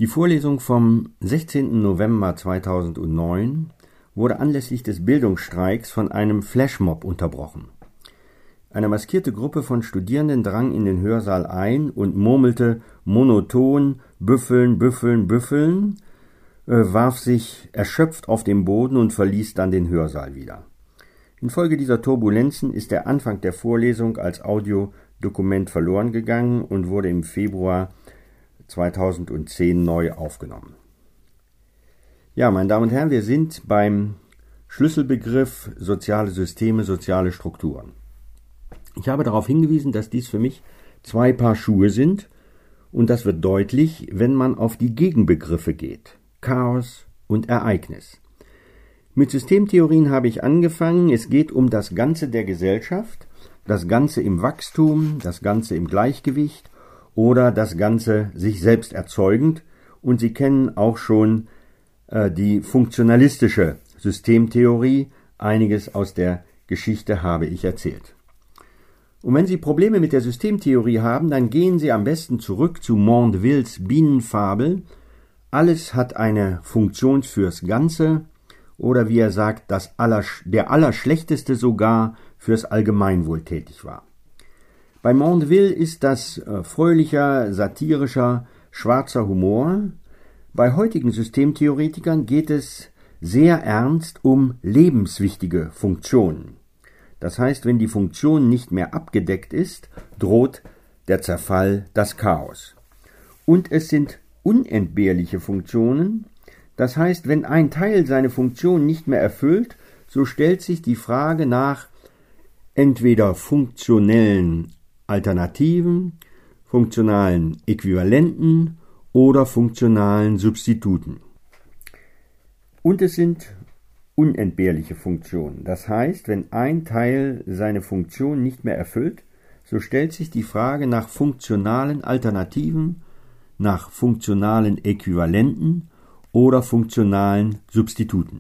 Die Vorlesung vom 16. November 2009 wurde anlässlich des Bildungsstreiks von einem Flashmob unterbrochen. Eine maskierte Gruppe von Studierenden drang in den Hörsaal ein und murmelte monoton »Büffeln, Büffeln, Büffeln«, warf sich erschöpft auf den Boden und verließ dann den Hörsaal wieder. Infolge dieser Turbulenzen ist der Anfang der Vorlesung als Audiodokument verloren gegangen und wurde im Februar 2010 neu aufgenommen. Ja, meine Damen und Herren, wir sind beim Schlüsselbegriff soziale Systeme, soziale Strukturen. Ich habe darauf hingewiesen, dass dies für mich zwei Paar Schuhe sind, und das wird deutlich, wenn man auf die Gegenbegriffe geht: Chaos und Ereignis. Mit Systemtheorien habe ich angefangen. Es geht um das Ganze der Gesellschaft, das Ganze im Wachstum, das Ganze im Gleichgewicht oder das Ganze sich selbst erzeugend. Und Sie kennen auch schon die funktionalistische Systemtheorie. Einiges aus der Geschichte habe ich erzählt. Und wenn Sie Probleme mit der Systemtheorie haben, dann gehen Sie am besten zurück zu Mondevilles Bienenfabel. Alles hat eine Funktion fürs Ganze, oder wie er sagt, der Allerschlechteste sogar fürs Allgemeinwohl tätig war. Bei Mondeville ist das fröhlicher, satirischer, schwarzer Humor. Bei heutigen Systemtheoretikern geht es sehr ernst um lebenswichtige Funktionen. Das heißt, wenn die Funktion nicht mehr abgedeckt ist, droht der Zerfall, das Chaos. Und es sind unentbehrliche Funktionen. Das heißt, wenn ein Teil seine Funktion nicht mehr erfüllt, so stellt sich die Frage nach entweder funktionellen Alternativen, funktionalen Äquivalenten oder funktionalen Substituten. Und es sind unentbehrliche Funktionen. Das heißt, wenn ein Teil seine Funktion nicht mehr erfüllt, so stellt sich die Frage nach funktionalen Alternativen, nach funktionalen Äquivalenten oder funktionalen Substituten.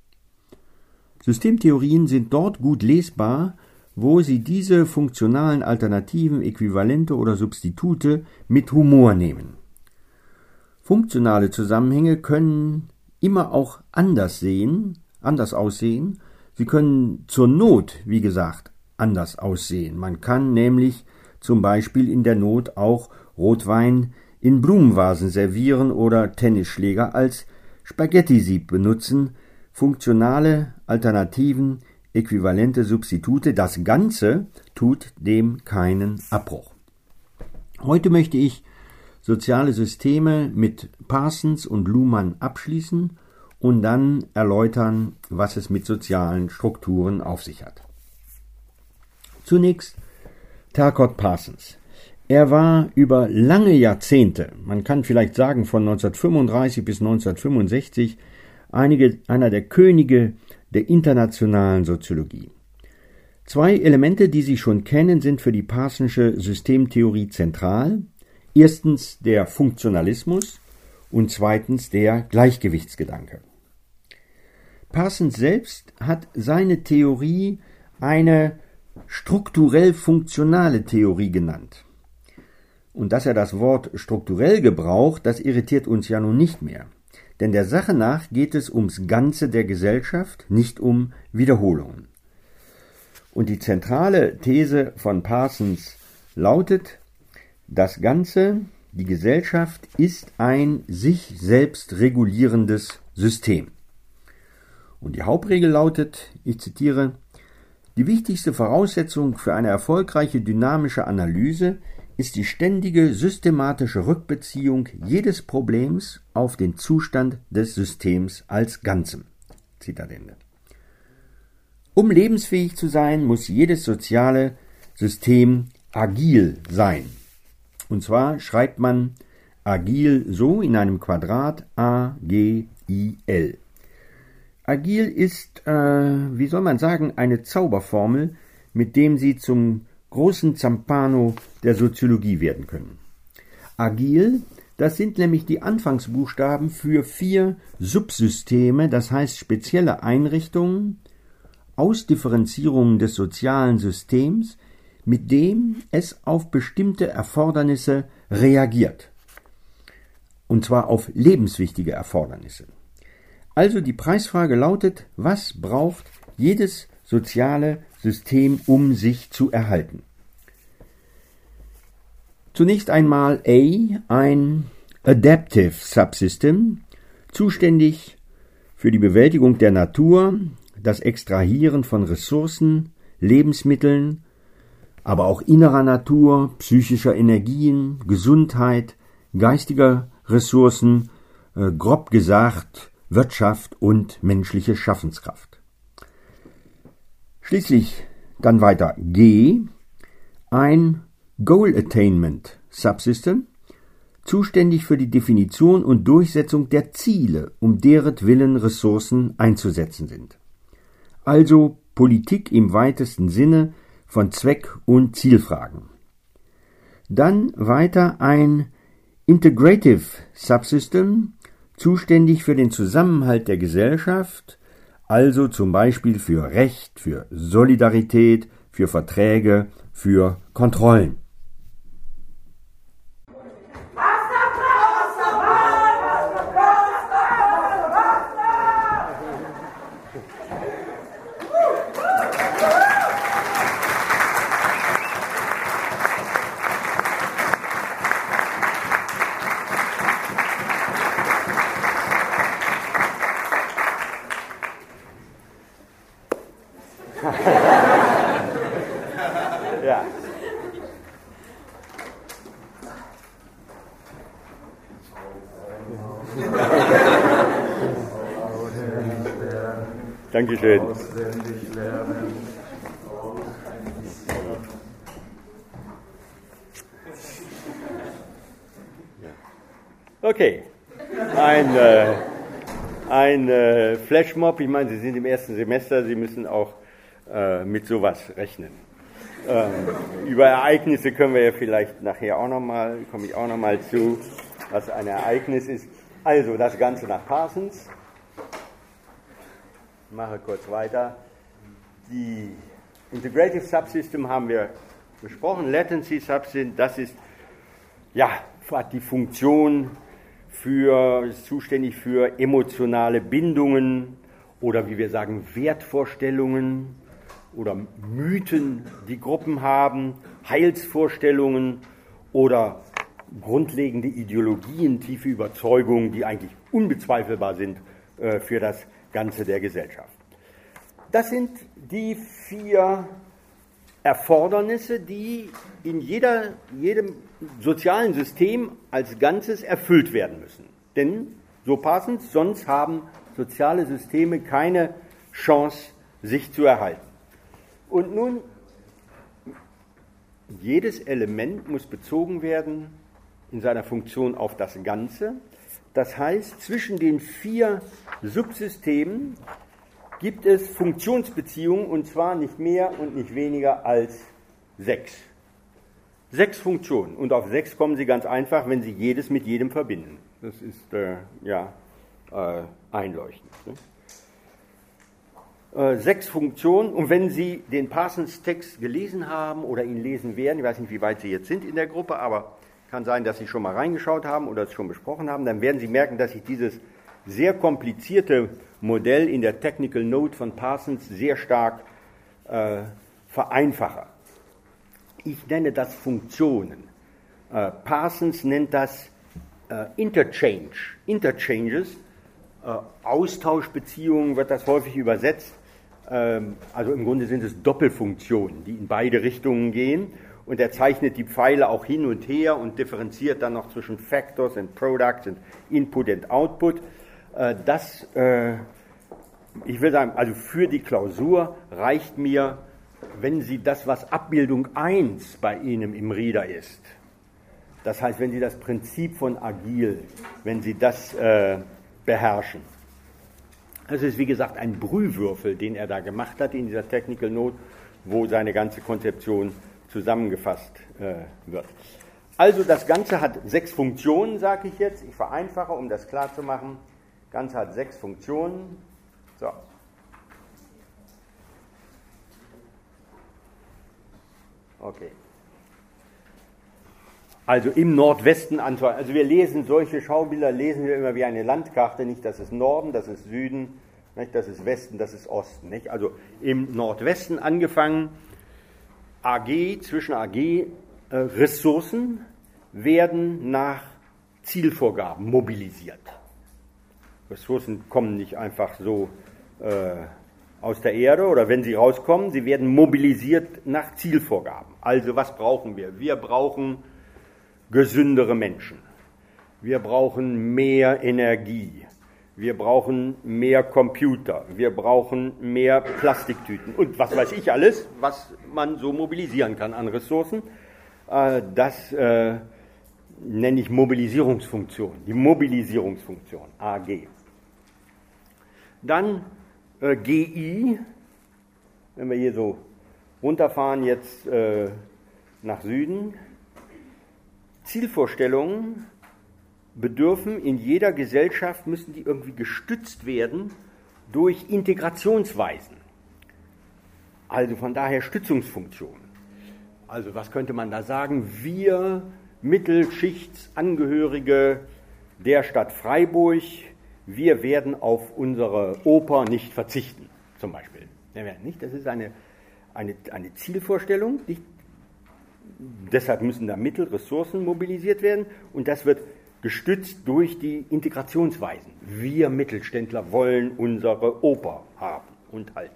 Systemtheorien sind dort gut lesbar, wo sie diese funktionalen Alternativen, Äquivalente oder Substitute mit Humor nehmen. Funktionale Zusammenhänge können immer auch anders aussehen. Sie können zur Not, wie gesagt, anders aussehen. Man kann nämlich zum Beispiel in der Not auch Rotwein in Blumenvasen servieren oder Tennisschläger als Spaghetti-Sieb benutzen. Funktionale Alternativen, äquivalente Substitute, das Ganze tut dem keinen Abbruch. Heute möchte ich soziale Systeme mit Parsons und Luhmann abschließen und dann erläutern, was es mit sozialen Strukturen auf sich hat. Zunächst Talcott Parsons. Er war über lange Jahrzehnte, man kann vielleicht sagen von 1935 bis 1965, einer der Könige der internationalen Soziologie. Zwei Elemente, die Sie schon kennen, sind für die Parsonsche Systemtheorie zentral. Erstens der Funktionalismus und zweitens der Gleichgewichtsgedanke. Parsons selbst hat seine Theorie eine strukturell funktionale Theorie genannt. Und dass er das Wort strukturell gebraucht, das irritiert uns ja nun nicht mehr. Denn der Sache nach geht es ums Ganze der Gesellschaft, nicht um Wiederholungen. Und die zentrale These von Parsons lautet: Das Ganze, die Gesellschaft, ist ein sich selbst regulierendes System. Und die Hauptregel lautet, ich zitiere: Die wichtigste Voraussetzung für eine erfolgreiche dynamische Analyse ist die ständige systematische Rückbeziehung jedes Problems auf den Zustand des Systems als Ganzem. Zitat Ende. Um lebensfähig zu sein, muss jedes soziale System agil sein. Und zwar schreibt man agil so in einem Quadrat: A-G-I-L. Agil ist, eine Zauberformel, mit dem Sie zum großen Zampano der Soziologie werden können. Agil, das sind nämlich die Anfangsbuchstaben für 4 Subsysteme, das heißt spezielle Einrichtungen, Ausdifferenzierungen des sozialen Systems, mit dem es auf bestimmte Erfordernisse reagiert. und zwar auf lebenswichtige Erfordernisse. Also die Preisfrage lautet, was braucht jedes soziale System, um sich zu erhalten? Zunächst einmal A, ein Adaptive Subsystem, zuständig für die Bewältigung der Natur, das Extrahieren von Ressourcen, Lebensmitteln, aber auch innerer Natur, psychischer Energien, Gesundheit, geistiger Ressourcen, grob gesagt Wirtschaft und menschliche Schaffenskraft. Schließlich dann weiter G, ein Goal Attainment Subsystem, zuständig für die Definition und Durchsetzung der Ziele, um deretwillen Ressourcen einzusetzen sind. Also Politik im weitesten Sinne von Zweck- und Zielfragen. Dann weiter ein Integrative Subsystem, zuständig für den Zusammenhalt der Gesellschaft, also zum Beispiel für Recht, für Solidarität, für Verträge, für Kontrollen. Ja. Dankeschön. Okay. Ein Flashmob, ich meine, Sie sind im ersten Semester, Sie müssen auch mit sowas rechnen. Über Ereignisse können wir ja vielleicht nachher auch nochmal, komme ich auch nochmal zu, was ein Ereignis ist. Also das Ganze nach Parsons. Ich mache kurz weiter. Die Integrative Subsystem haben wir besprochen. Latency Subsystem, das ist ja hat die Funktion ist zuständig für emotionale Bindungen oder wie wir sagen Wertvorstellungen oder Mythen, die Gruppen haben, Heilsvorstellungen oder grundlegende Ideologien, tiefe Überzeugungen, die eigentlich unbezweifelbar sind für das Ganze der Gesellschaft. Das sind die 4 Erfordernisse, die in jedem sozialen System als Ganzes erfüllt werden müssen. Denn, so Parsons, sonst haben soziale Systeme keine Chance, sich zu erhalten. Und nun, jedes Element muss bezogen werden in seiner Funktion auf das Ganze. Das heißt, zwischen den 4 Subsystemen gibt es Funktionsbeziehungen, und zwar nicht mehr und nicht weniger als 6. 6 Funktionen. Und auf 6 kommen Sie ganz einfach, wenn Sie jedes mit jedem verbinden. Das ist einleuchtend. Ne? 6 Funktionen. Und wenn Sie den Parsons-Text gelesen haben oder ihn lesen werden, ich weiß nicht, wie weit Sie jetzt sind in der Gruppe, aber kann sein, dass Sie schon mal reingeschaut haben oder es schon besprochen haben, dann werden Sie merken, dass ich dieses sehr komplizierte Modell in der Technical Note von Parsons sehr stark vereinfache. Ich nenne das Funktionen. Parsons nennt das Interchanges, Austauschbeziehungen wird das häufig übersetzt. Also im Grunde sind es Doppelfunktionen, die in beide Richtungen gehen. Und er zeichnet die Pfeile auch hin und her und differenziert dann noch zwischen Factors and Products und Input and Output. Ich will sagen, also für die Klausur reicht mir, wenn Sie das, was Abbildung 1 bei Ihnen im Reader ist, das heißt, wenn Sie das Prinzip von Agil, wenn Sie das beherrschen. Das ist, wie gesagt, ein Brühwürfel, den er da gemacht hat in dieser Technical Note, wo seine ganze Konzeption zusammengefasst wird. Also das Ganze hat 6 Funktionen, sage ich jetzt. Ich vereinfache, um das klar zu machen. Das Ganze hat 6 Funktionen. So. Okay. Also im Nordwesten anzuordnen. Also wir lesen solche Schaubilder, lesen wir immer wie eine Landkarte, nicht das ist Norden, das ist Süden, nicht, das ist Westen, das ist Osten. Nicht? Also im Nordwesten angefangen, zwischen AG, Ressourcen werden nach Zielvorgaben mobilisiert. Ressourcen kommen nicht einfach so aus der Erde oder wenn sie rauskommen, sie werden mobilisiert nach Zielvorgaben. Also was brauchen wir? Wir brauchen gesündere Menschen. Wir brauchen mehr Energie. Wir brauchen mehr Computer. Wir brauchen mehr Plastiktüten und was weiß ich alles, was man so mobilisieren kann an Ressourcen. Das nenne ich Mobilisierungsfunktion, die Mobilisierungsfunktion, AG. Dann GI, wenn wir hier so runterfahren jetzt nach Süden, Zielvorstellungen bedürfen in jeder Gesellschaft, müssen die irgendwie gestützt werden durch Integrationsweisen. Also von daher Stützungsfunktionen. Also was könnte man da sagen? Wir Mittelschichtsangehörige der Stadt Freiburg, wir werden auf unsere Oper nicht verzichten, zum Beispiel. Das ist eine Zielvorstellung, nicht? Deshalb müssen da Mittel, Ressourcen mobilisiert werden und das wird gestützt durch die Integrationsweisen. Wir Mittelständler wollen unsere Oper haben und halten.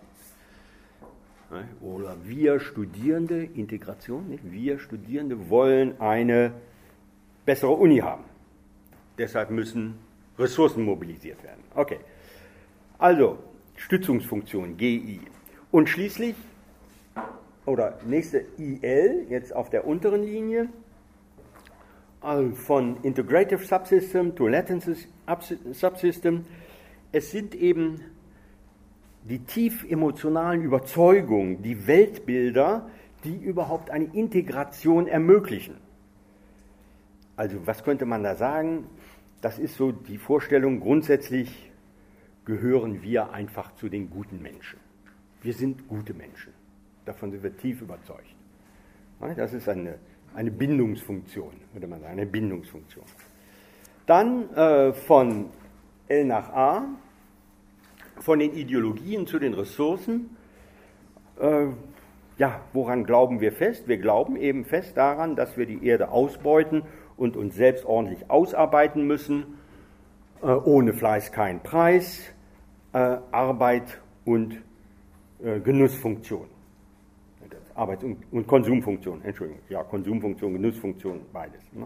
Oder wir Studierende, Integration, nicht? Wir Studierende wollen eine bessere Uni haben. Deshalb müssen Ressourcen mobilisiert werden. Okay, also Stützungsfunktion, GI. Und schließlich, oder nächste IL, jetzt auf der unteren Linie, von Integrative Subsystem to Latency Subsystem. Es sind eben die tief emotionalen Überzeugungen, die Weltbilder, die überhaupt eine Integration ermöglichen. Also was könnte man da sagen? Das ist so die Vorstellung, grundsätzlich gehören wir einfach zu den guten Menschen. Wir sind gute Menschen. Davon sind wir tief überzeugt. Das ist eine Bindungsfunktion, würde man sagen, eine Bindungsfunktion. Dann von L nach A, von den Ideologien zu den Ressourcen. Woran glauben wir fest? Wir glauben eben fest daran, dass wir die Erde ausbeuten und uns selbst ordentlich ausarbeiten müssen. Ohne Fleiß kein Preis, Arbeit und Genussfunktion. Arbeits- und Konsumfunktion, Entschuldigung, ja, Konsumfunktion, Genussfunktion, beides. Ne?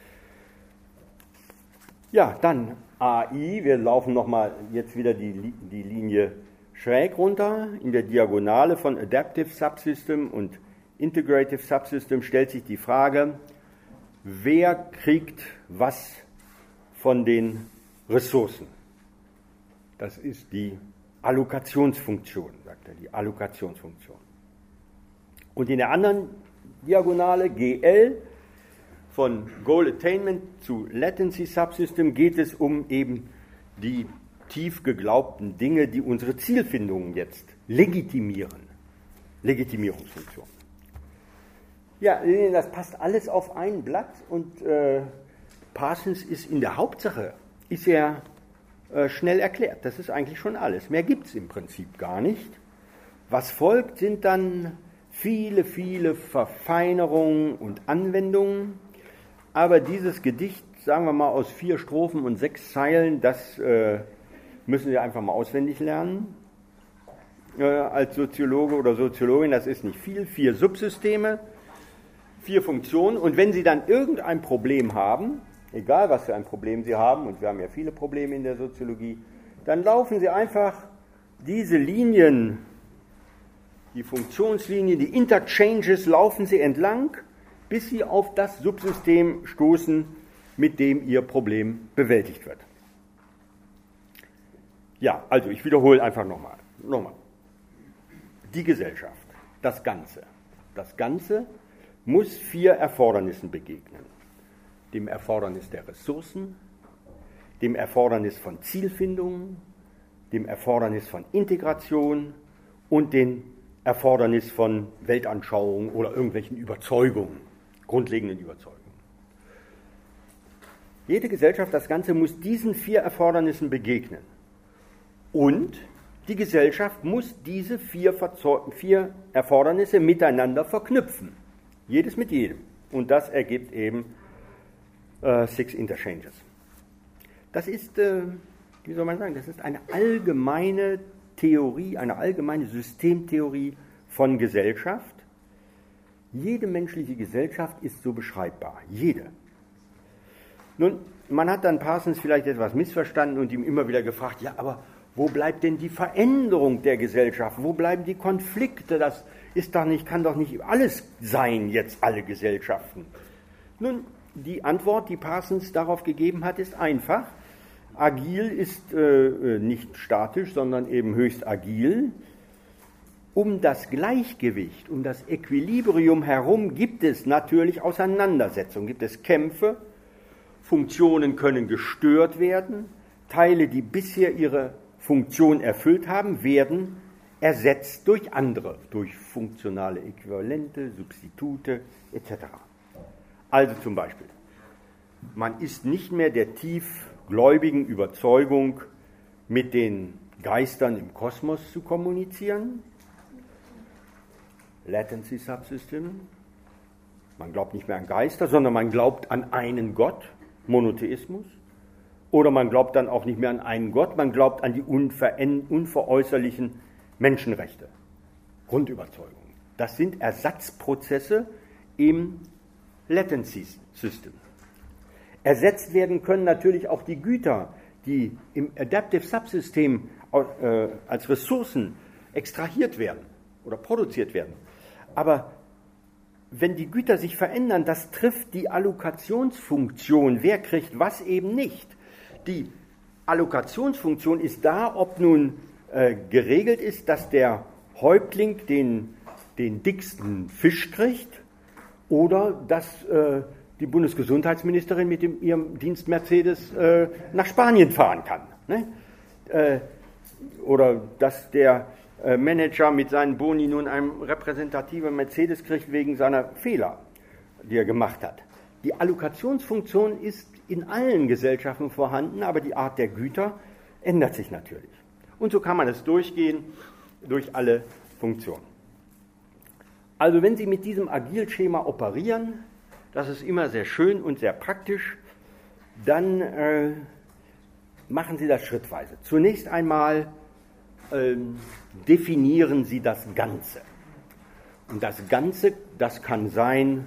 Ja, dann AI, wir laufen nochmal jetzt wieder die Linie schräg runter. In der Diagonale von Adaptive Subsystem und Integrative Subsystem stellt sich die Frage, wer kriegt was von den Ressourcen? Das ist die Allokationsfunktion, sagt er, die Allokationsfunktion. Und in der anderen Diagonale, GL, von Goal Attainment zu Latency Subsystem geht es um eben die tief geglaubten Dinge, die unsere Zielfindungen jetzt legitimieren. Legitimierungsfunktion. Ja, das passt alles auf ein Blatt und Parsons ist in der Hauptsache, ist ja schnell erklärt. Das ist eigentlich schon alles. Mehr gibt es im Prinzip gar nicht. Was folgt, sind dann viele, viele Verfeinerungen und Anwendungen. Aber dieses Gedicht, sagen wir mal aus 4 Strophen und 6 Zeilen, das müssen Sie einfach mal auswendig lernen. Als Soziologe oder Soziologin, das ist nicht viel. 4 Subsysteme, 4 Funktionen. Und wenn Sie dann irgendein Problem haben, egal was für ein Problem Sie haben, und wir haben ja viele Probleme in der Soziologie, dann laufen Sie einfach diese Linien, die Funktionslinien, die Interchanges, laufen Sie entlang, bis Sie auf das Subsystem stoßen, mit dem Ihr Problem bewältigt wird. Ja, also ich wiederhole einfach nochmal. Die Gesellschaft, das Ganze. Das Ganze muss 4 Erfordernissen begegnen. Dem Erfordernis der Ressourcen, dem Erfordernis von Zielfindung, dem Erfordernis von Integration und dem Erfordernis von Weltanschauungen oder irgendwelchen Überzeugungen, grundlegenden Überzeugungen. Jede Gesellschaft, das Ganze muss diesen 4 Erfordernissen begegnen. Und die Gesellschaft muss diese 4 Erfordernisse miteinander verknüpfen. Jedes mit jedem. Und das ergibt eben 6 Interchanges. Das ist, wie soll man sagen, das ist eine allgemeine Theorie, eine allgemeine Systemtheorie von Gesellschaft. Jede menschliche Gesellschaft ist so beschreibbar. Jede. Nun, man hat dann Parsons vielleicht etwas missverstanden und ihm immer wieder gefragt, ja, aber wo bleibt denn die Veränderung der Gesellschaft? Wo bleiben die Konflikte? Das ist doch nicht, kann doch nicht alles sein, jetzt alle Gesellschaften. Nun, die Antwort, die Parsons darauf gegeben hat, ist einfach. Agil ist nicht statisch, sondern eben höchst agil. Um das Gleichgewicht, um das Equilibrium herum gibt es natürlich Auseinandersetzungen, gibt es Kämpfe, Funktionen können gestört werden, Teile, die bisher ihre Funktion erfüllt haben, werden ersetzt durch andere, durch funktionale Äquivalente, Substitute etc. Also zum Beispiel, man ist nicht mehr der tiefgläubigen Überzeugung, mit den Geistern im Kosmos zu kommunizieren. Latency Subsystem. Man glaubt nicht mehr an Geister, sondern man glaubt an einen Gott, Monotheismus. Oder man glaubt dann auch nicht mehr an einen Gott, man glaubt an die unveräußerlichen Menschenrechte, Grundüberzeugungen. Das sind Ersatzprozesse im Latency System. Ersetzt werden können natürlich auch die Güter, die im Adaptive Subsystem als Ressourcen extrahiert werden oder produziert werden. Aber wenn die Güter sich verändern, das trifft die Allokationsfunktion. Wer kriegt was eben nicht? Die Allokationsfunktion ist da, ob nun geregelt ist, dass der Häuptling den dicksten Fisch kriegt oder dass die Bundesgesundheitsministerin mit ihrem Dienst Mercedes nach Spanien fahren kann. Ne? Oder dass der Manager mit seinen Boni nun einen repräsentativen Mercedes kriegt wegen seiner Fehler, die er gemacht hat. Die Allokationsfunktion ist in allen Gesellschaften vorhanden, aber die Art der Güter ändert sich natürlich. Und so kann man es durchgehen durch alle Funktionen. Also wenn Sie mit diesem Agil-Schema operieren, das ist immer sehr schön und sehr praktisch, dann machen Sie das schrittweise. Zunächst einmal definieren Sie das Ganze. Und das Ganze, das kann sein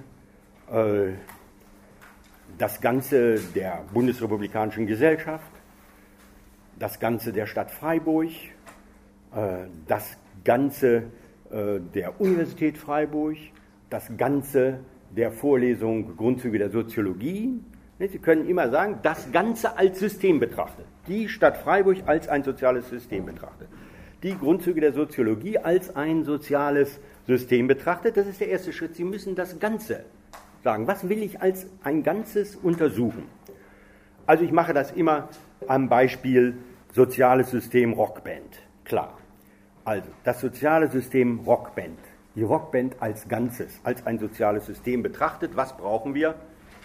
das Ganze der Bundesrepublikanischen Gesellschaft, das Ganze der Stadt Freiburg, das Ganze der Universität Freiburg, das Ganze der Vorlesung Grundzüge der Soziologie. Sie können immer sagen, das Ganze als System betrachtet, die Stadt Freiburg als ein soziales System betrachtet, die Grundzüge der Soziologie als ein soziales System betrachtet. Das ist der erste Schritt. Sie müssen das Ganze sagen. Was will ich als ein Ganzes untersuchen? Also ich mache das immer am Beispiel soziales System Rockband. Klar. Also das soziale System Rockband. Die Rockband als Ganzes, als ein soziales System betrachtet. Was brauchen wir?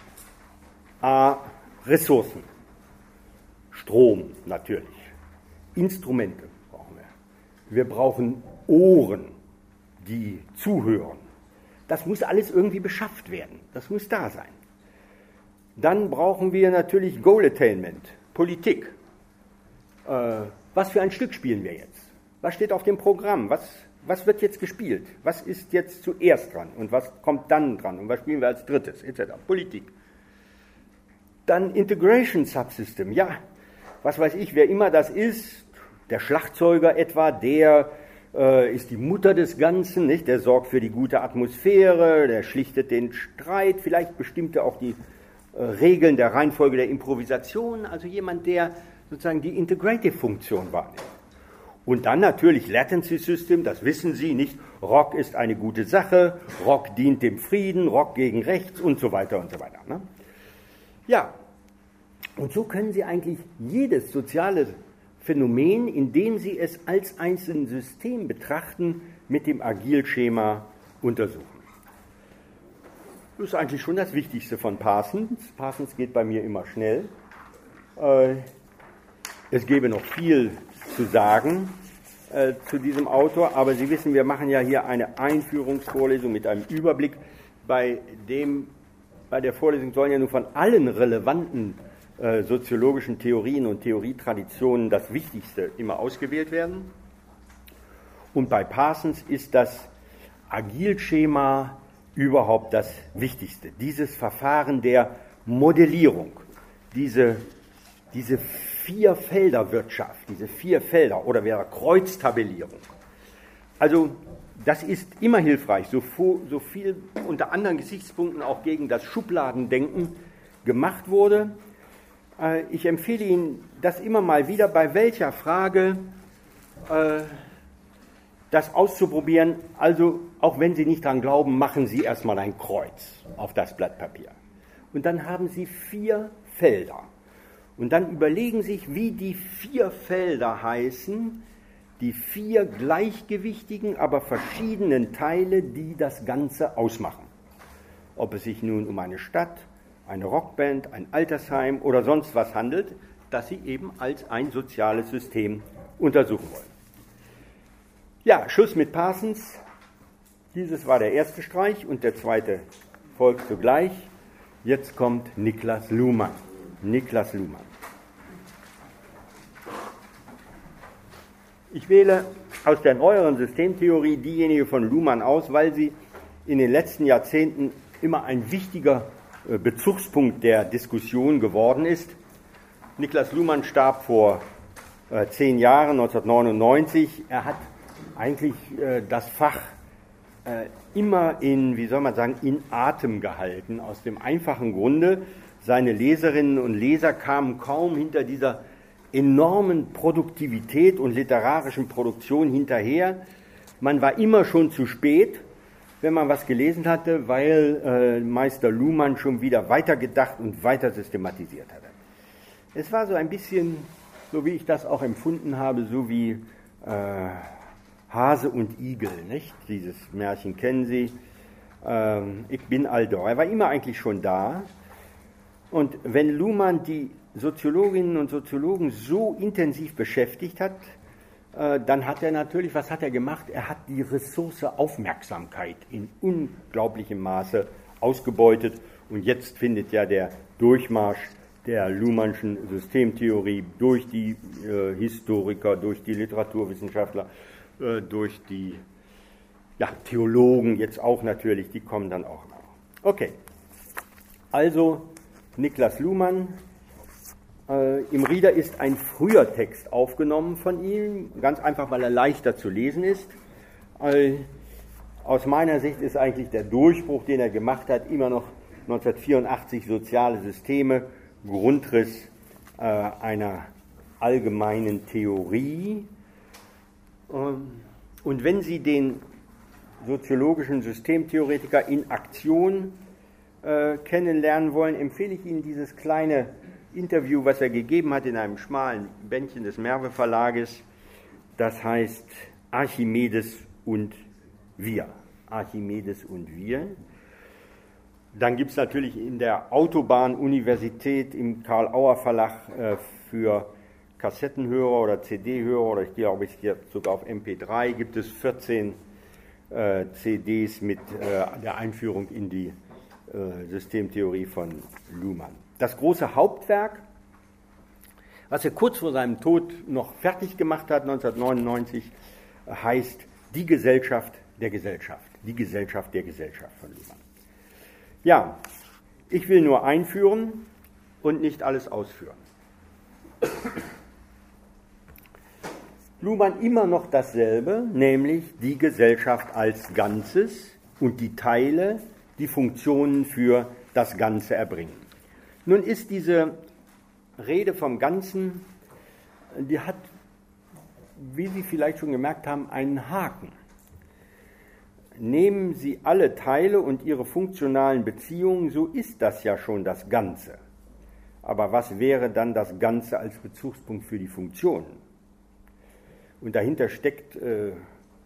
Ressourcen. Strom natürlich. Instrumente brauchen wir. Wir brauchen Ohren, die zuhören. Das muss alles irgendwie beschafft werden. Das muss da sein. Dann brauchen wir natürlich Goal Attainment, Politik. Was für ein Stück spielen wir jetzt? Was steht auf dem Programm? Was wird jetzt gespielt? Was ist jetzt zuerst dran? Und was kommt dann dran? Und was spielen wir als drittes? Etc. Politik. Dann Integration Subsystem. Ja, was weiß ich, wer immer das ist, der Schlagzeuger etwa, der ist die Mutter des Ganzen, nicht? Der sorgt für die gute Atmosphäre, der schlichtet den Streit, vielleicht bestimmt er auch die Regeln der Reihenfolge der Improvisation, also jemand, der sozusagen die Integrative-Funktion wahrnimmt. Und dann natürlich Latency System, das wissen Sie nicht, Rock ist eine gute Sache, Rock dient dem Frieden, Rock gegen rechts und so weiter und so weiter. Ne? Ja, und so können Sie eigentlich jedes soziale Phänomen, indem Sie es als einzelnes System betrachten, mit dem Agil-Schema untersuchen. Das ist eigentlich schon das Wichtigste von Parsons. Parsons geht bei mir immer schnell. Es gäbe noch viel zu sagen zu diesem Autor, aber Sie wissen, wir machen ja hier eine Einführungsvorlesung mit einem Überblick. Bei der Vorlesung sollen ja nun von allen relevanten soziologischen Theorien und Theorietraditionen das Wichtigste immer ausgewählt werden. Und bei Parsons ist das Agilschema überhaupt das Wichtigste. Dieses Verfahren der Modellierung, diese Vierfelderwirtschaft, diese Vierfelder oder wäre Kreuztabellierung. Also das ist immer hilfreich, so viel unter anderen Gesichtspunkten auch gegen das Schubladendenken gemacht wurde. Ich empfehle Ihnen das immer mal wieder, bei welcher Frage das auszuprobieren. Also auch wenn Sie nicht daran glauben, machen Sie erstmal ein Kreuz auf das Blatt Papier. Und dann haben Sie 4 Felder. Und dann überlegen Sie sich, wie die 4 Felder heißen, die 4 gleichgewichtigen, aber verschiedenen Teile, die das Ganze ausmachen. Ob es sich nun um eine Stadt, eine Rockband, ein Altersheim oder sonst was handelt, das Sie eben als ein soziales System untersuchen wollen. Ja, Schluss mit Parsons. Dieses war der erste Streich und der zweite folgt sogleich. Jetzt kommt Niklas Luhmann. Niklas Luhmann. Ich wähle aus der neueren Systemtheorie diejenige von Luhmann aus, weil sie in den letzten Jahrzehnten immer ein wichtiger Bezugspunkt der Diskussion geworden ist. Niklas Luhmann starb vor 10 Jahren, 1999. Er hat eigentlich das Fach immer in Atem gehalten, aus dem einfachen Grunde, seine Leserinnen und Leser kamen kaum hinter dieser enormen Produktivität und literarischen Produktion hinterher. Man war immer schon zu spät, wenn man was gelesen hatte, weil Meister Luhmann schon wieder weitergedacht und weiter systematisiert hatte. Es war so ein bisschen, so wie ich das auch empfunden habe, so wie Hase und Igel, nicht? Dieses Märchen kennen Sie. Ich bin all da. Er war immer eigentlich schon da. Und wenn Luhmann die Soziologinnen und Soziologen so intensiv beschäftigt hat, dann hat er natürlich, was hat er gemacht? Er hat die Ressource Aufmerksamkeit in unglaublichem Maße ausgebeutet. Und jetzt findet ja der Durchmarsch der Luhmannschen Systemtheorie durch die Historiker, durch die Literaturwissenschaftler, durch die Theologen jetzt auch natürlich, die kommen dann auch noch. Okay, also Niklas Luhmann. Im Reader ist ein früher Text aufgenommen von ihm, ganz einfach, weil er leichter zu lesen ist. Aus meiner Sicht ist eigentlich der Durchbruch, den er gemacht hat, immer noch 1984 Soziale Systeme, Grundriss einer allgemeinen Theorie. Und wenn Sie den soziologischen Systemtheoretiker in Aktion kennenlernen wollen, empfehle ich Ihnen dieses kleine Interview, was er gegeben hat in einem schmalen Bändchen des Merve Verlages. Das heißt Archimedes und wir. Archimedes und wir. Dann gibt es natürlich in der Autobahn-Universität im Karl-Auer Verlag für Kassettenhörer oder CD-Hörer oder ich glaube jetzt sogar auf MP3 gibt es 14 CDs mit der Einführung in die Systemtheorie von Luhmann. Das große Hauptwerk, was er kurz vor seinem Tod noch fertig gemacht hat, 1999, heißt Die Gesellschaft der Gesellschaft. Die Gesellschaft der Gesellschaft von Luhmann. Ja, ich will nur einführen und nicht alles ausführen. Luhmann immer noch dasselbe, nämlich die Gesellschaft als Ganzes und die Teile, die Funktionen für das Ganze erbringen. Nun ist diese Rede vom Ganzen, die hat, wie Sie vielleicht schon gemerkt haben, einen Haken. Nehmen Sie alle Teile und ihre funktionalen Beziehungen, so ist das ja schon das Ganze. Aber was wäre dann das Ganze als Bezugspunkt für die Funktionen? Und dahinter steckt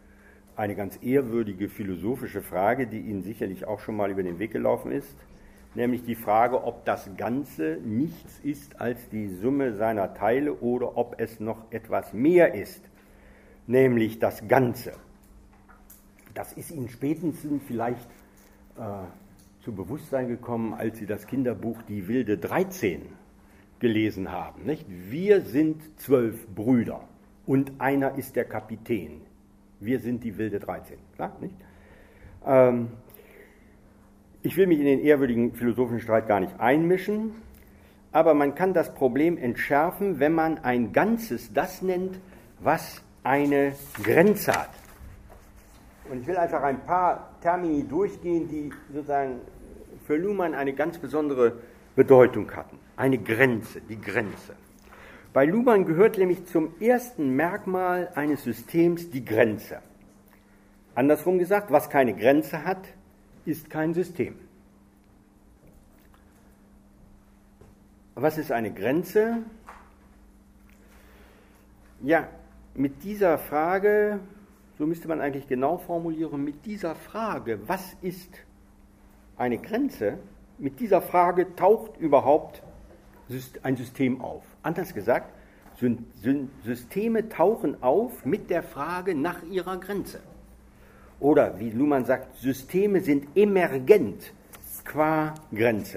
eine ganz ehrwürdige philosophische Frage, die Ihnen sicherlich auch schon mal über den Weg gelaufen ist. nämlich die Frage, ob das Ganze nichts ist als die Summe seiner Teile oder ob es noch etwas mehr ist, nämlich das Ganze. Das ist Ihnen spätestens vielleicht zu Bewusstsein gekommen, als Sie das Kinderbuch Die wilde 13 gelesen haben. Nicht? Wir sind 12 Brüder und einer ist der Kapitän. Wir sind die wilde 13. Klar, nicht? Ich will mich in den ehrwürdigen philosophischen Streit gar nicht einmischen, aber man kann das Problem entschärfen, wenn man ein Ganzes das nennt, was eine Grenze hat. Und ich will einfach ein paar Termini durchgehen, die sozusagen für Luhmann eine ganz besondere Bedeutung hatten. Eine Grenze, die Grenze. Bei Luhmann gehört nämlich zum ersten Merkmal eines Systems die Grenze. Andersrum gesagt, was keine Grenze hat, ist kein System. Was ist eine Grenze? Ja, mit dieser Frage, so müsste man eigentlich genau formulieren, mit dieser Frage, was ist eine Grenze, mit dieser Frage taucht überhaupt ein System auf. Anders gesagt, Systeme tauchen auf mit der Frage nach ihrer Grenze. Oder wie Luhmann sagt, Systeme sind emergent qua Grenze.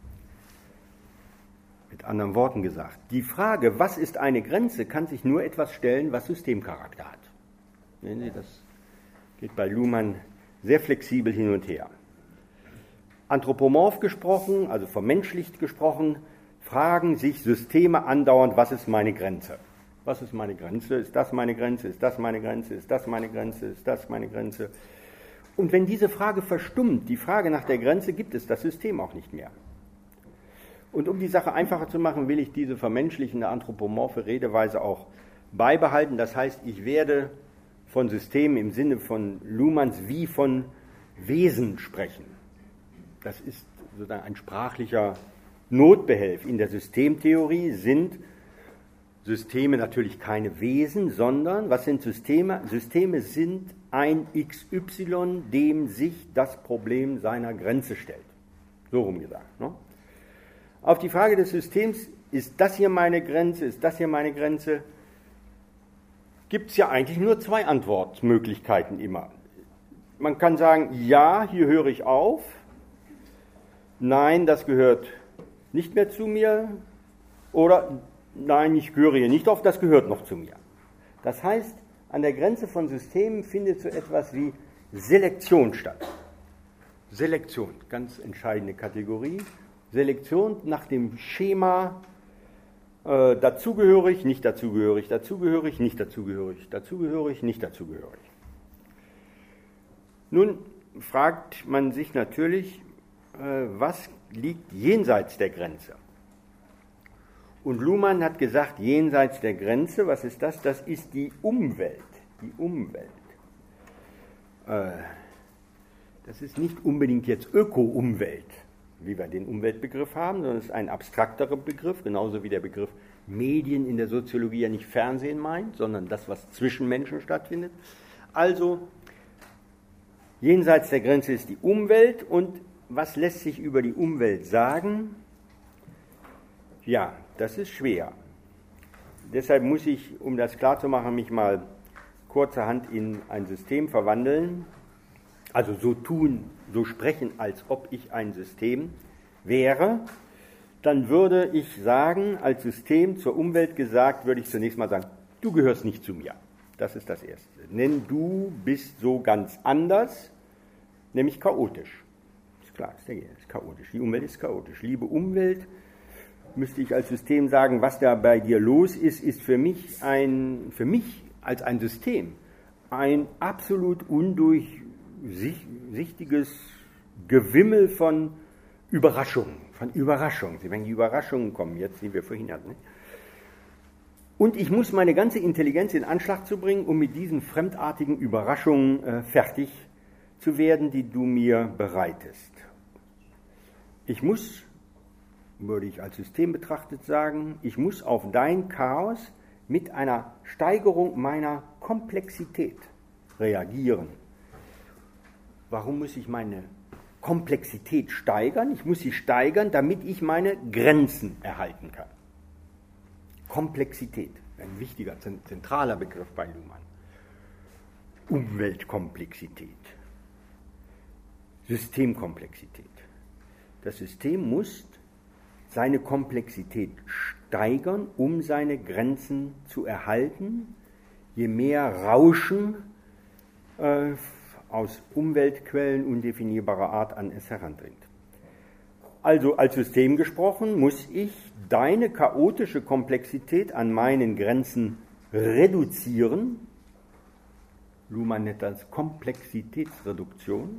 Mit anderen Worten gesagt, die Frage, was ist eine Grenze, kann sich nur etwas stellen, was Systemcharakter hat. Das geht bei Luhmann sehr flexibel hin und her. Anthropomorph gesprochen, also vermenschlicht gesprochen, fragen sich Systeme andauernd, was ist meine Grenze? Was ist meine Grenze? Ist das meine Grenze? Ist das meine Grenze? Ist das meine Grenze? Ist das meine Grenze? Und wenn diese Frage verstummt, die Frage nach der Grenze, gibt es das System auch nicht mehr. Und um die Sache einfacher zu machen, will ich diese vermenschlichende anthropomorphe Redeweise auch beibehalten. Das heißt, ich werde von Systemen im Sinne von Luhmanns wie von Wesen sprechen. Das ist sozusagen ein sprachlicher Notbehelf. In der Systemtheorie sind Systeme natürlich keine Wesen, sondern, was sind Systeme? Systeme sind ein XY, dem sich das Problem seiner Grenze stellt. So rum gesagt. Ne? Auf die Frage des Systems, ist das hier meine Grenze, ist das hier meine Grenze, gibt es ja eigentlich nur zwei Antwortmöglichkeiten immer. Man kann sagen, ja, hier höre ich auf, nein, das gehört nicht mehr zu mir, oder nein, ich gehöre hier nicht auf, das gehört noch zu mir. Das heißt, an der Grenze von Systemen findet so etwas wie Selektion statt. Selektion, ganz entscheidende Kategorie. Selektion nach dem Schema dazugehörig, nicht dazugehörig, dazugehörig, nicht dazugehörig, dazugehörig, nicht dazugehörig. Nun fragt man sich natürlich, was liegt jenseits der Grenze? Und Luhmann hat gesagt, jenseits der Grenze, was ist das? Das ist die Umwelt. Die Umwelt. Das ist nicht unbedingt jetzt Öko-Umwelt, wie wir den Umweltbegriff haben, sondern es ist ein abstrakterer Begriff, genauso wie der Begriff Medien in der Soziologie ja nicht Fernsehen meint, sondern das, was zwischen Menschen stattfindet. Also, jenseits der Grenze ist die Umwelt, und was lässt sich über die Umwelt sagen? Ja, das ist schwer. Deshalb muss ich, um das klarzumachen, mich mal kurzerhand in ein System verwandeln, also so tun, so sprechen, als ob ich ein System wäre. Dann würde ich sagen, als System zur Umwelt gesagt, würde ich zunächst mal sagen, du gehörst nicht zu mir. Das ist das Erste. Denn du bist so ganz anders, nämlich chaotisch. Ist klar, ist chaotisch. Die Umwelt ist chaotisch. Liebe Umwelt, müsste ich als System sagen, was da bei dir los ist, ist für mich als ein System ein absolut undurchsichtiges Gewimmel von Überraschungen. Wenn die Überraschungen kommen, jetzt, die wir vorhin hatten. Ne? Und ich muss meine ganze Intelligenz in Anschlag zu bringen, um mit diesen fremdartigen Überraschungen fertig zu werden, die du mir bereitest. Ich muss, würde ich als System betrachtet sagen, ich muss auf dein Chaos mit einer Steigerung meiner Komplexität reagieren. Warum muss ich meine Komplexität steigern. Ich muss sie steigern, damit ich meine Grenzen erhalten kann. Komplexität, ein wichtiger, zentraler Begriff bei Luhmann. Umweltkomplexität, Systemkomplexität. Das System muss seine Komplexität steigern, um seine Grenzen zu erhalten. Je mehr Rauschen aus Umweltquellen undefinierbarer Art an es herandringt. Also als System gesprochen, muss ich deine chaotische Komplexität an meinen Grenzen reduzieren. Luhmann nennt das Komplexitätsreduktion.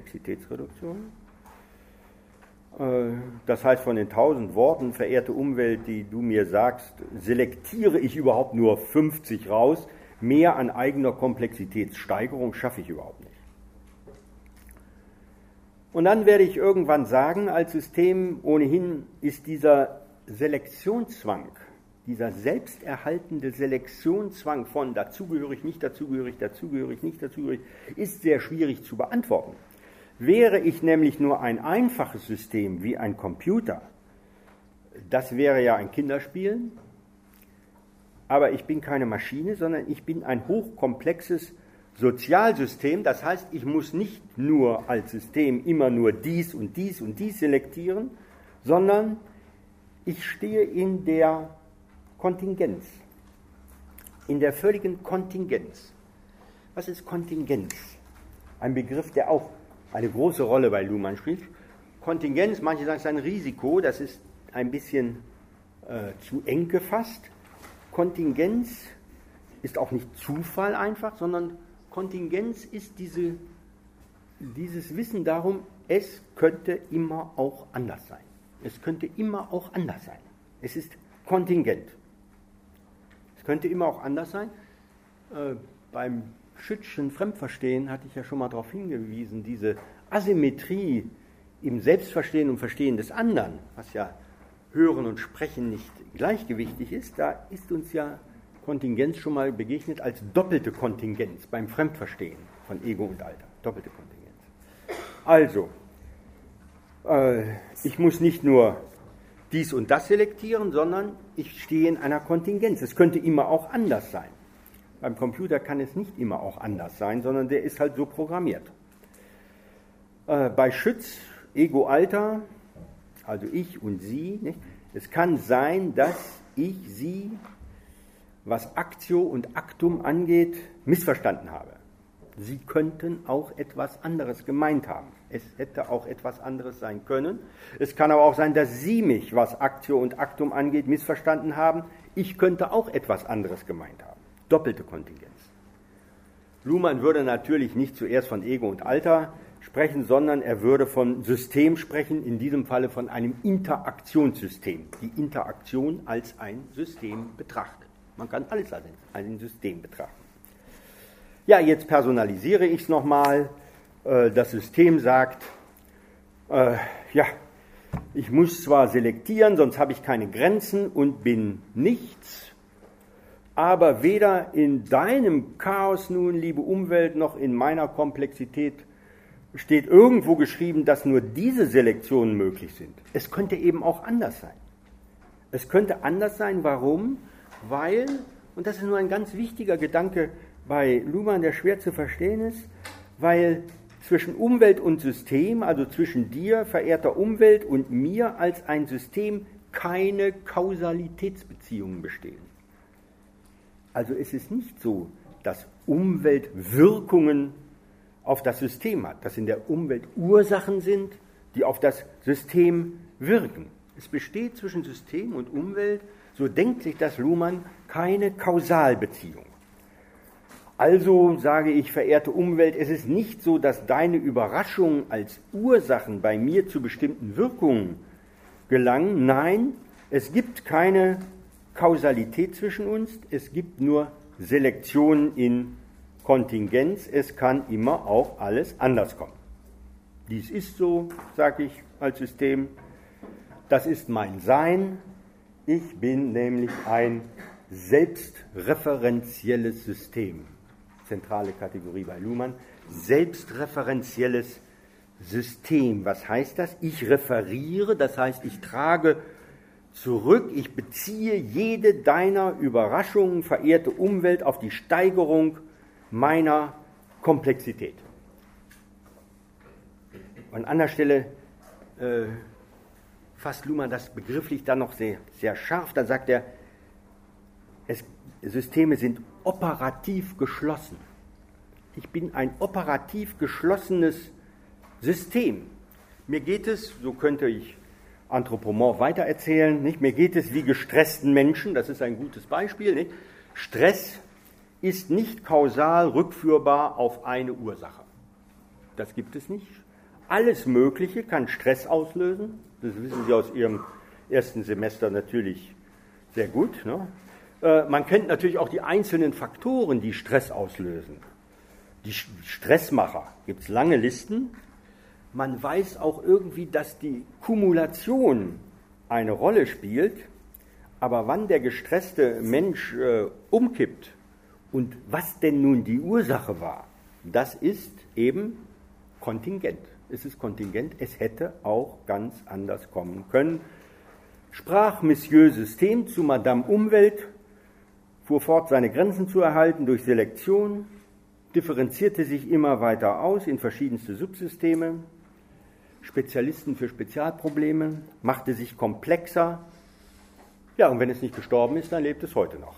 Das heißt, von den 1000 Worten, verehrte Umwelt, die du mir sagst, selektiere ich überhaupt nur 50 raus. Mehr an eigener Komplexitätssteigerung schaffe ich überhaupt nicht. Und dann werde ich irgendwann sagen, als System ohnehin ist dieser Selektionszwang, dieser selbsterhaltende Selektionszwang von dazugehörig, nicht dazugehörig, dazugehörig, nicht dazugehörig, ist sehr schwierig zu beantworten. Wäre ich nämlich nur ein einfaches System wie ein Computer, das wäre ja ein Kinderspiel, aber ich bin keine Maschine, sondern ich bin ein hochkomplexes Sozialsystem. Das heißt, ich muss nicht nur als System immer nur dies und dies und dies selektieren, sondern ich stehe in der Kontingenz, in der völligen Kontingenz. Was ist Kontingenz? Ein Begriff, der auch eine große Rolle bei Luhmann spielt. Kontingenz, manche sagen, es ist ein Risiko, das ist ein bisschen zu eng gefasst. Kontingenz ist auch nicht Zufall einfach, sondern Kontingenz ist dieses Wissen darum, es könnte immer auch anders sein. Es könnte immer auch anders sein. Es ist kontingent. Es könnte immer auch anders sein. Beim Schützschen Fremdverstehen hatte ich ja schon mal darauf hingewiesen, diese Asymmetrie im Selbstverstehen und Verstehen des anderen, was ja Hören und Sprechen nicht gleichgewichtig ist, da ist uns ja Kontingenz schon mal begegnet als doppelte Kontingenz beim Fremdverstehen von Ego und Alter. Doppelte Kontingenz. Also, ich muss nicht nur dies und das selektieren, sondern ich stehe in einer Kontingenz. Es könnte immer auch anders sein. Beim Computer kann es nicht immer auch anders sein, sondern der ist halt so programmiert. Bei Schütz, Ego, Alter, also ich und sie, nicht? Es kann sein, dass ich sie, was Actio und Actum angeht, missverstanden habe. Sie könnten auch etwas anderes gemeint haben. Es hätte auch etwas anderes sein können. Es kann aber auch sein, dass Sie mich, was Actio und Actum angeht, missverstanden haben. Ich könnte auch etwas anderes gemeint haben. Doppelte Kontingenz. Luhmann würde natürlich nicht zuerst von Ego und Alter sprechen, sondern er würde von System sprechen, in diesem Falle von einem Interaktionssystem. Die Interaktion als ein System betrachtet. Man kann alles als ein System betrachten. Ja, jetzt personalisiere ich es nochmal. Das System sagt, ja, ich muss zwar selektieren, sonst habe ich keine Grenzen und bin nichts, aber weder in deinem Chaos nun, liebe Umwelt, noch in meiner Komplexität steht irgendwo geschrieben, dass nur diese Selektionen möglich sind. Es könnte eben auch anders sein. Es könnte anders sein, warum? Weil, und das ist nur ein ganz wichtiger Gedanke bei Luhmann, der schwer zu verstehen ist, weil zwischen Umwelt und System, also zwischen dir, verehrter Umwelt, und mir als ein System keine Kausalitätsbeziehungen bestehen. Also es ist nicht so, dass Umwelt Wirkungen auf das System hat, dass in der Umwelt Ursachen sind, die auf das System wirken. Es besteht zwischen System und Umwelt, so denkt sich das Luhmann, keine Kausalbeziehung. Also sage ich, verehrte Umwelt, es ist nicht so, dass deine Überraschungen als Ursachen bei mir zu bestimmten Wirkungen gelangen. Nein, es gibt keine Kausalität zwischen uns, es gibt nur Selektion in Kontingenz, es kann immer auch alles anders kommen. Dies ist so, sage ich als System, das ist mein Sein, ich bin nämlich ein selbstreferenzielles System. Zentrale Kategorie bei Luhmann, selbstreferenzielles System. Was heißt das? Ich referiere, das heißt, ich trage zurück, ich beziehe jede deiner Überraschungen, verehrte Umwelt, auf die Steigerung meiner Komplexität. An anderer Stelle fasst Luhmann das begrifflich dann noch sehr, sehr scharf. Dann sagt er, Systeme sind operativ geschlossen. Ich bin ein operativ geschlossenes System. Mir geht es, so könnte ich anthropomorph weitererzählen, nicht? Mir geht es wie gestressten Menschen, das ist ein gutes Beispiel. Nicht? Stress ist nicht kausal rückführbar auf eine Ursache. Das gibt es nicht. Alles Mögliche kann Stress auslösen. Das wissen Sie aus Ihrem ersten Semester natürlich sehr gut. Ne? Man kennt natürlich auch die einzelnen Faktoren, die Stress auslösen. Die Stressmacher, gibt es lange Listen. Man weiß auch irgendwie, dass die Kumulation eine Rolle spielt, aber wann der gestresste Mensch umkippt und was denn nun die Ursache war, das ist eben kontingent. Es ist kontingent, es hätte auch ganz anders kommen können. Sprach Monsieur System zu Madame Umwelt, fuhr fort, seine Grenzen zu erhalten durch Selektion, differenzierte sich immer weiter aus in verschiedenste Subsysteme, Spezialisten für Spezialprobleme, machte sich komplexer. Ja, und wenn es nicht gestorben ist, dann lebt es heute noch.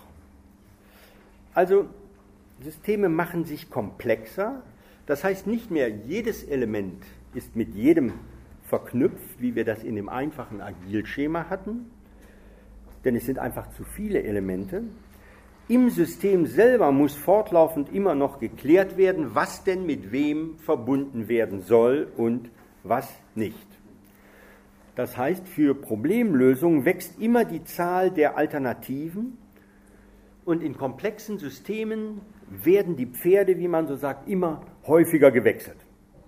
Also, Systeme machen sich komplexer. Das heißt nicht mehr, jedes Element ist mit jedem verknüpft, wie wir das in dem einfachen Agile-Schema hatten, denn es sind einfach zu viele Elemente. Im System selber muss fortlaufend immer noch geklärt werden, was denn mit wem verbunden werden soll und was nicht. Das heißt, für Problemlösungen wächst immer die Zahl der Alternativen und in komplexen Systemen werden die Pferde, wie man so sagt, immer häufiger gewechselt.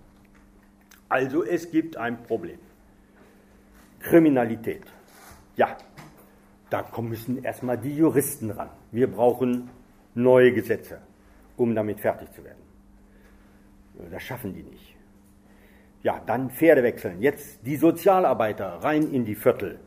Also es gibt ein Problem. Kriminalität. Ja, da müssen erstmal die Juristen ran. Wir brauchen neue Gesetze, um damit fertig zu werden. Das schaffen die nicht. Ja, dann Pferde wechseln. Jetzt die Sozialarbeiter rein in die Viertel.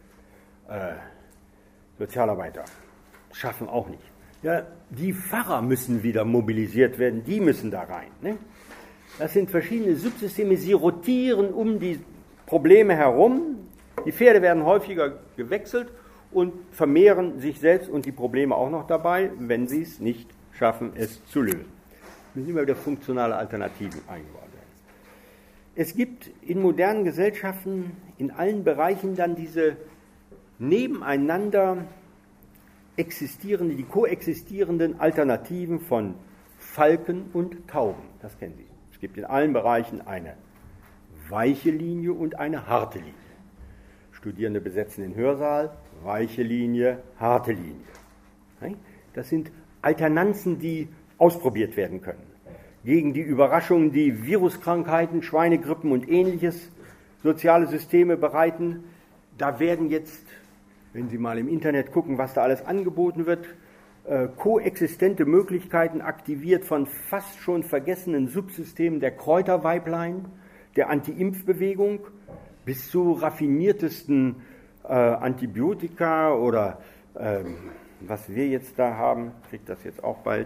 Sozialarbeiter schaffen auch nicht. Ja, die Pfarrer müssen wieder mobilisiert werden, die müssen da rein. Ne? Das sind verschiedene Subsysteme, sie rotieren um die Probleme herum. Die Pferde werden häufiger gewechselt und vermehren sich selbst und die Probleme auch noch dabei, wenn sie es nicht schaffen, es zu lösen. Müssen immer wieder funktionale Alternativen eingebaut werden. Es gibt in modernen Gesellschaften in allen Bereichen dann diese nebeneinander existierenden, die koexistierenden Alternativen von Falken und Tauben. Das kennen Sie. Es gibt in allen Bereichen eine weiche Linie und eine harte Linie. Studierende besetzen den Hörsaal, weiche Linie, harte Linie. Das sind Alternanzen, die ausprobiert werden können. Gegen die Überraschungen, die Viruskrankheiten, Schweinegrippen und ähnliches soziale Systeme bereiten, da werden jetzt, wenn Sie mal im Internet gucken, was da alles angeboten wird, koexistente Möglichkeiten aktiviert von fast schon vergessenen Subsystemen der Kräuterweiblein, der Anti-Impf-Bewegung, bis zu raffiniertesten Antibiotika oder was wir jetzt da haben, kriegt das jetzt auch bald,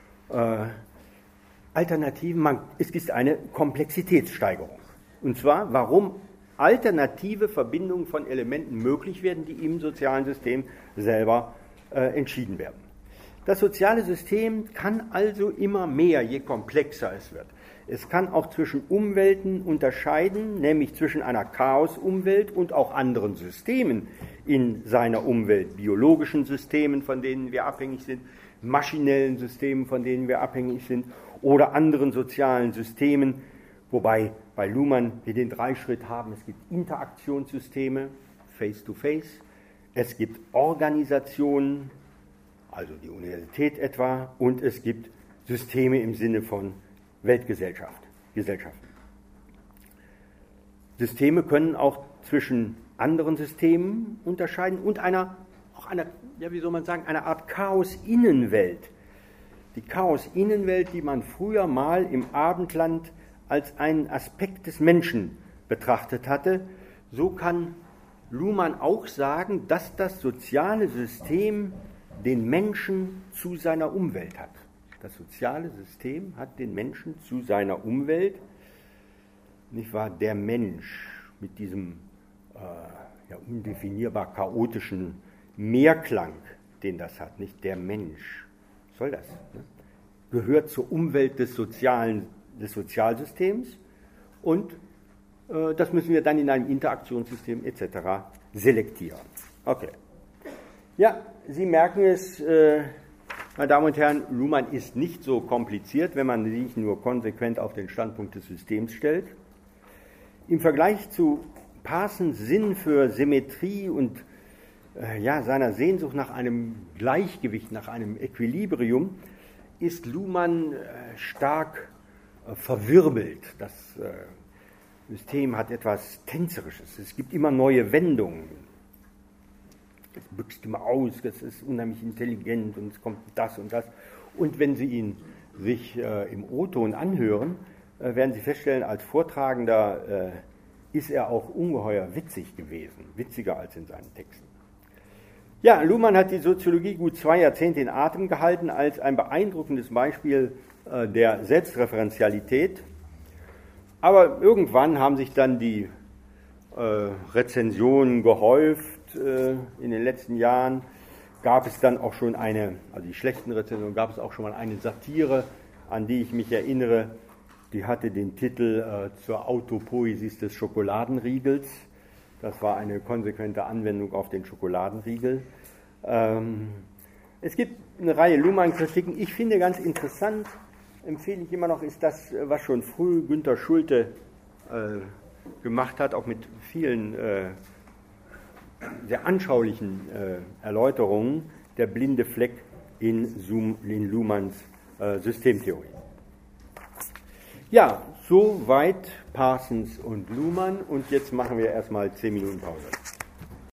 Alternativen, es ist eine Komplexitätssteigerung. Und zwar, warum alternative Verbindungen von Elementen möglich werden, die im sozialen System selber entschieden werden. Das soziale System kann also immer mehr, je komplexer es wird. Es kann auch zwischen Umwelten unterscheiden, nämlich zwischen einer Chaos-Umwelt und auch anderen Systemen in seiner Umwelt, biologischen Systemen, von denen wir abhängig sind, maschinellen Systemen, von denen wir abhängig sind, oder anderen sozialen Systemen, wobei bei Luhmann wir den Dreischritt haben. Es gibt Interaktionssysteme, Face-to-Face, es gibt Organisationen, also die Universität etwa, und es gibt Systeme im Sinne von Weltgesellschaft, Gesellschaften. Systeme können auch zwischen anderen Systemen unterscheiden und einer Art Chaos-Innenwelt. Die Chaos-Innenwelt, die man früher mal im Abendland als einen Aspekt des Menschen betrachtet hatte, so kann Luhmann auch sagen, dass das soziale System den Menschen zu seiner Umwelt hat. Das soziale System hat den Menschen zu seiner Umwelt, nicht wahr? Der Mensch mit diesem undefinierbar chaotischen Mehrklang, den das hat, nicht der Mensch, was soll das? Ne? Gehört zur Umwelt des Sozialsystems und das müssen wir dann in einem Interaktionssystem etc. selektieren. Okay. Ja, Sie merken es, meine Damen und Herren, Luhmann ist nicht so kompliziert, wenn man sich nur konsequent auf den Standpunkt des Systems stellt. Im Vergleich zu Parsons Sinn für Symmetrie und seiner Sehnsucht nach einem Gleichgewicht, nach einem Equilibrium, ist Luhmann stark verwirbelt. Das System hat etwas Tänzerisches. Es gibt immer neue Wendungen. Es büxt immer aus, es ist unheimlich intelligent und es kommt das und das. Und wenn Sie ihn sich im O-Ton anhören, werden Sie feststellen, als Vortragender ist er auch ungeheuer witzig gewesen, witziger als in seinen Texten. Ja, Luhmann hat die Soziologie gut 2 Jahrzehnte in Atem gehalten als ein beeindruckendes Beispiel der Selbstreferenzialität. Aber irgendwann haben sich dann die Rezensionen gehäuft. In den letzten Jahren gab es dann auch schon die schlechten Rezensionen, gab es auch schon mal eine Satire, an die ich mich erinnere. Die hatte den Titel zur Autopoiesis des Schokoladenriegels. Das war eine konsequente Anwendung auf den Schokoladenriegel. Es gibt eine Reihe Luhmann-Kritiken. Ich finde ganz interessant, empfehle ich immer noch, ist das, was schon früh Günter Schulte gemacht hat, auch mit vielen sehr anschaulichen Erläuterungen, der blinde Fleck in Luhmanns Systemtheorie. Ja, soweit Parsons und Luhmann und jetzt machen wir erstmal 10 Minuten Pause.